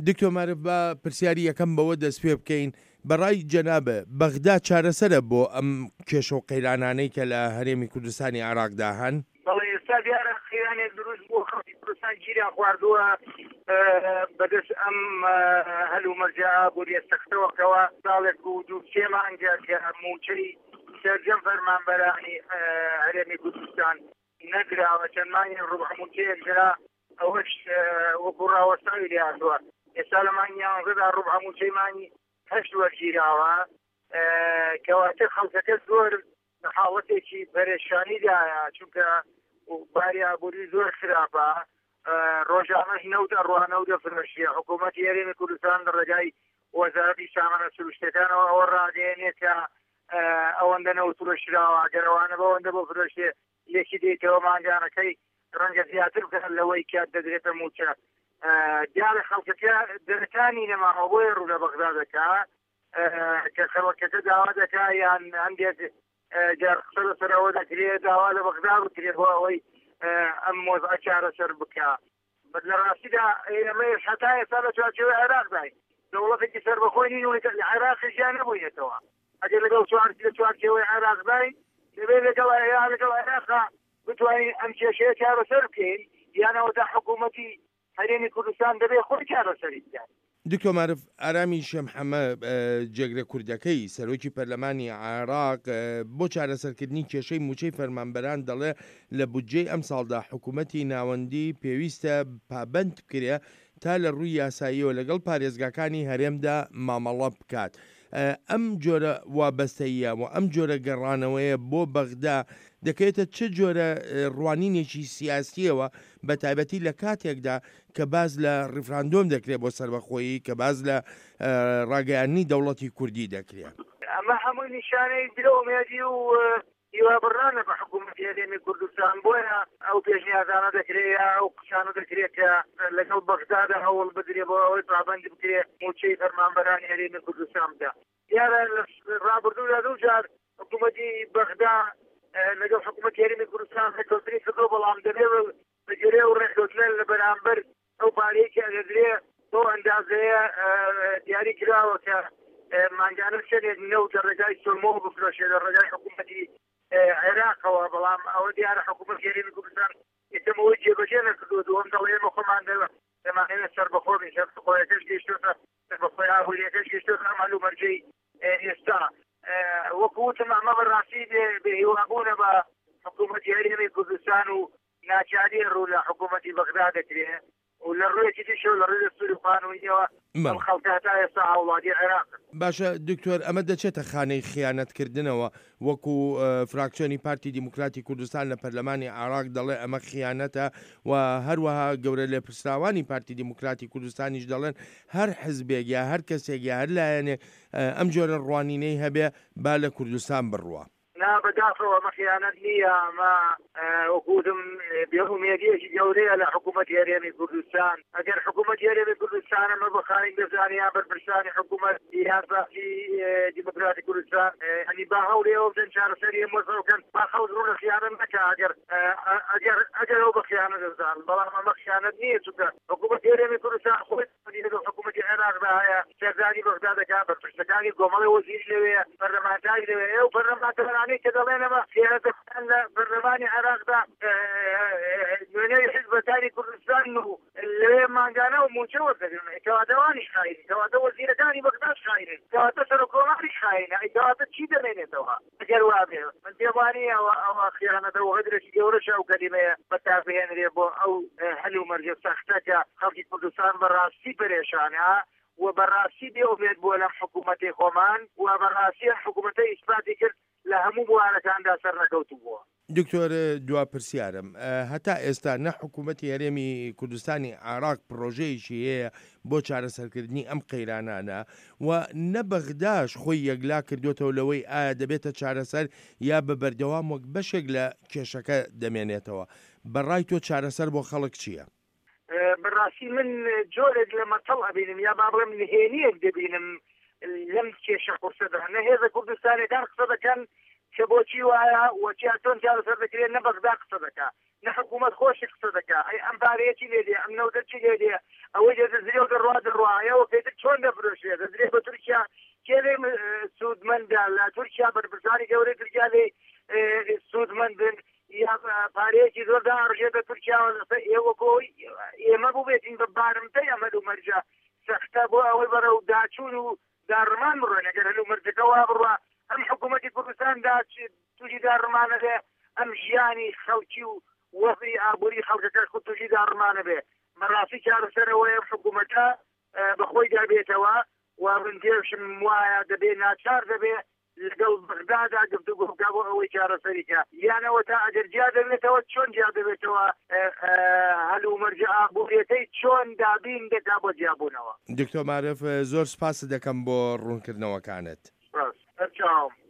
دکتۆر معرف بە پرسیاری یەکەم بەوە دەست پێ بکەین بەڕای جەنابە بەغدا چارەسەرە بۆ ئەم کێشە و قەیرانانەی کە لە هەرێمی کوردستانی عێراقدا هەن؟ بەڵێ ئێستا دیارە خێرانێک دروست بۆ خەڵکی کوردستان گیریان خواردووە بەدەست ئەم هەلومەرجە بۆ ێستەختەوەکەوە ساڵێک و دوو سێ مانگە کە موچەی سەرجەم فەرمانبەرانی هەرێمی کوردستان نەگراوە چەند مانگی ڕوبع موچەیەک درا ئەوەش وەکو ڕاوەستاوی لێ هاتووە ئێستا لە مانگی یانزەدا ڕوبع موچەی مانگی هەشت وەرگیراوە کەواتە خەڵکەکە زۆر حاڵەتێکی پەرێشانیدایە چونکە باری ئابووری زۆر خراپە ڕۆژانەش نەوت ئەڕوانە و دەفرۆشیە حکوومەتی هەرێمی کوردستان لە ڕێگای وەزارەتی سامانە سروشتەکانەوە ئەوە ڕاگەیەنێت کە ئەوەندە نەوت فرۆشراوە ئەگەرەوانە بەوەندە بۆ فرۆشتێ یەکی دێتەوە مانگانەکەی ڕەنگە زیاتر بکەن لەوەی کات دەدرێتە موچە دیارە خەڵکەکە دەرەکانی نەماوە بۆیە ڕوو لە بەغدا دەکا کە خەڵکەکە داوا دەکا یان هەندێک جار قسە لەسەرەوە دەکرێت داوا لە بەغدا بکرێت بۆ ئەوەی ئەم مۆزعە چارەسەر بکە لە ڕاستیدا ئێمە هەتا ئێستا لە چوارچێوەی عێراقداین دەوڵەتێکی سەربەخۆی نین و لە عێراقی ژیان نەبووینێتەوە ئەگەر لەگەڵ چوارچێوەی عێراقداین دەبێت لەگەڵ عێراقا بتوانین ئەم کێشەیە چارەسەر بکەین یانەوەدا حکوومەتی هەرێمی کوردستان دەبێت خۆی چارەسەری بکات. دکتۆر معرف ئارامی شەمحەمە جێگرە کوردەکەی سەرۆکی پەرلەمانی عێراق بۆ چارەسەرکردنی کێشەی موچەی فەرمانبەران دەڵێ لە بودجەی ئەم ساڵدا حکوومەتی ناوەندی پێویستە پابند بکرێ تا لە ڕووی یاساییەوە لەگەڵ پارێزگاکانی هەرێمدا مامەڵە بکات. ئەم جۆرە وابەستەیە و ئەم جۆرە گەڕانەوەیە بۆ بەغدا دەکەوێتە چه جۆرە ڕوانینێکی سیاسیەوە بە تایبەتی لە کاتێکدا کە باز لە ڕیفراندۆم دەکرێت بۆ سەربەخۆیی کە باز لە ڕاگەیاندنی دەوڵەتی کوردی دەکرێت ئەمە هەموو نیشانەی درۆمێدی و هیوابڕانە بە حکوومەتی هەرێمی کوردستان بۆیە ئەو پێشنیازانە دەکرێت ئەو قسانە دەکرێت کە لەگەڵ بەغدادا هەوڵ بدرێ بۆ ئەوەی پابند بکرێت موچەی فەرمانبەرانی هەرێمی کوردستان بدە دیارە لە ڕابردوودا دوو جار حکوومەتی بەغدا لەگەڵ حکوومەتی هەرێمی کوردستان ڕێککەوتنی کردو بەڵام دەبێت بەگرێ و ڕێککەوتنە لە بەرامبەر ئەو پارەیەکی ئەدەدرێ بۆ ئەندازەیە دیاری کراوە کە مانگانە شەرێک نەوت لە ڕێگای سۆرمۆ بفرۆشێت لە ڕێگای حکوومەتی عێراقەوە بەڵام ئەوە دیارە حکوومەتی هەرێمی کوردستان ئێتەمەوەی جێبەجێ نەکردو دووەم دەڵێ ئێمە خۆمان دەمانەوێت سەربەخۆبین سەربەخۆیەکەش گەیشتۆتە سەربەخۆی ئاهوریەکەش گەیشتۆتە ئەم هەلومەرجەی ئێستا وەکوتم ئەمە بەڕاستی بێهیوابوونە بە حکوومەتی هەرێمی کوردستان و ناچاری ڕوو لە حکوومەتی بەغدا دەکرێت و لە ڕوویەکی دیشە و لە ڕووی دەستوری قانونیەوە ئەم خەڵکە هەتا ئێستا هاوڵاتی عێراق. باشە دکتۆر ئەمە دەچێتە خانەی خیانەتکردنەوە وەکو فراکسیۆنی پارتی دیموکراتی کوردستان لە پەرلەمانی عێراق دەڵێ ئەمە خیانەتە و هەروەها گەورە لێپرسراوانی پارتی دیموکراتی کوردستانیش دەڵێن هەر حزبێک یا هەر کەسێک یا هەر لایەنێ ئەم جۆرە ڕوانینەی هەبێ با لە کوردستان بڕوە. نا بەداخەوە ئەمە خیانەت نییە ئەمە وەکوتم بێئومێدیەکی گەورەیە لە حکوومەتی هەرێمی کوردستان ئەگەر حکوومەتی هەرێمی کوردستان ئەمە بەخانەی دەزانیان بەرپرسانی حکوومەت یاساسی دیموکراتی کوردستان ئەنی با هەولێەوە بدەن چارەسەری ئەم وەزەکەن با خەوت ڕوو لە خیانەت نەکا ئەگەر ئەو بە خیانەت دەزان بەڵام ئەمە خیانەت نییە چونکە حکوومەتی هەرێمی کوردستان خۆی حکوومەتی عێراقدا هەیە سەردانی بەغدا دەکات بەرپرسەکانی کۆمەڵی وەزیری لەوەیە پەرلەمانتاری لەوەیە و پەرلەمانتەرانی کە دەڵێنەوە خیانەتەکان لە بەرلەمانی عێراقدا نوێنەی حیزبەکانی کوردستان و لەوێ مانگانە و موچە وەردەگرن کەواتەوانیش خاینن کەواتە وەزیرەکانی بەغداش خاینن کەواتە سەرۆکۆماریش خاینە کەواتە چی دەمێنێتەوە ئەگەر وابێ من پێم وانییە ئەوە خیانەتە و هەدرێکی گەورەش ئەو کەلیمەیە بەتابهێنرێ بۆ ئەو هەلومەرجە سەختە کە خەڵکی کوردستان بەڕاستی پەرێشانە و بەڕاستی بێئومێد بووە لەم حکوومەتی خۆمان و بەڕاستی حکوومەتەی ئیسپاتی کرد لە هەموو بوارەکاندا سەر نەکەوتو بووە. دکتۆر دوا پرسیارم هەتا ئێستا نە حکوومەتی هەرێمی کوردستانی عێراق پرۆژەیەکی هەیە بۆ چارەسەرکردنی ئەم قەیرانانە و نە بەغداش خۆی یەکلا کردوێتەوە لەوەی ئایا دەبێتە چارەسەر یا بە بەردەوام وەک بەشێک لە کێشەکە دەمێنێتەوە بەڕای تۆ چارەسەر بۆ خەڵک چییە؟ بەڕاستی من جۆرێک لە مەتەڵ ئەبینم یا با بڵێم نهێنیەک دەبینم لەم کێشە قورسەدا نە هێزە کوردستانیەکان قسە دەکەن کە بۆچی وایە وەچیاتۆن چارەسەر دەکرێت نە بەغدا قسە دەکات نە حکوومەت خۆشی قسە دەکات ئەم پارەیەکی لێ دێ ئەم نەودەرچی لێ دێ ئەوەی دەدرێ و دەڕواایەوە پێتر چۆن دەفرۆشێت دەدرێت بە تورکیا کێڵێ سوودمەندە لە تورکیا بەرپرسانی گەورەی تورکیا لێ سوودمەندن یا پارەیەکی زۆردا ڕژێت بە تورکیاوە لەسەر ئێوە بۆی ئێمە ببێتین بە بارمتەی ئەمە و مەرجە سەختە بۆ ئەوەی بەرەو داچوون و داڕمان بڕۆن ئەگەر هەلو مەرجەکەوا بڕوە ئەم حکوومەتی کوردستاندا تووشی داڕمانە بێ ئەم ژیانی خەڵکی و وەزی ئابووری خەڵکەکەش خود تووشی داڕمانە بێ بەڕاستی چارەسەرەوەی حکوومەتە بەخۆی دابێتەوە و من پێشم وایە دەبێ ناچار دەبێ لەگەڵ بەغدادا گفتوگۆ بکا بۆ ئەوەی چارەسەریکە یانەوە تا ئەگەر جیا دەبێتەوە چۆن جیا دەبێتەوە هەلو مەرجە ئابووریەکەی چۆن دابین دەکا بۆ جیابوونەوە. دکتۆر معرف زۆر سپاس دەکەم بۆ ڕوونکردنەوەکانت. سپاس.